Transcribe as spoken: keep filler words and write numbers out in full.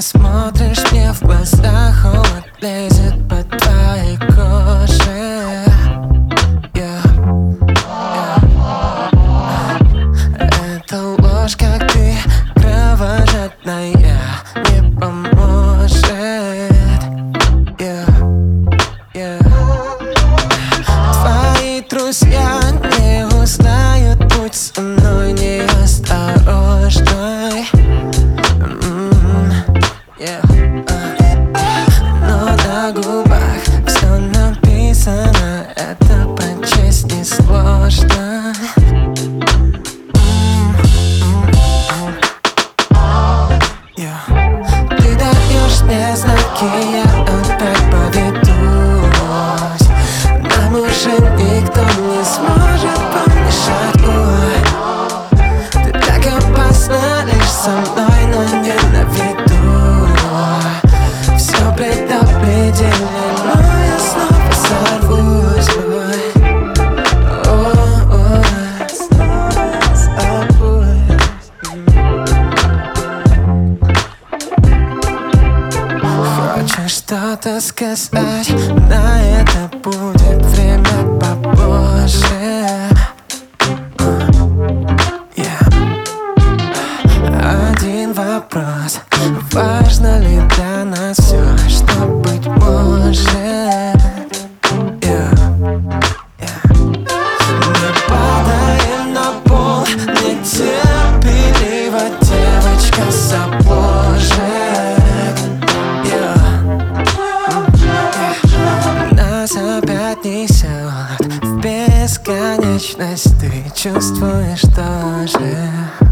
смотришь мне в глаза, холод лезет по твоей коже. yeah. Yeah. Это ложь, как ты кровожадная, не поможет. yeah. Yeah. Твои друзья не узнают, будь со мной неосторожной. Yeah. Uh. Но на губах все написано, это прочесть несложно. yeah. Ты даешь мне знаки, я опять поведусь. Нам уже никто не сможет помешать. Ой. Ты так опасна лишь со мной, но не на виду. Все предопределено, но я снова сорвусь. Ой, снова сорвусь. Хочешь что-то сказать, на это будет время попозже. Один вопрос: важно ли для нас все, что быть может? yeah. Yeah. Мы падаем на пол, нетерпеливо девочка с обложек. yeah. Yeah. Нас опять несет в бесконечность, ты чувствуешь тоже.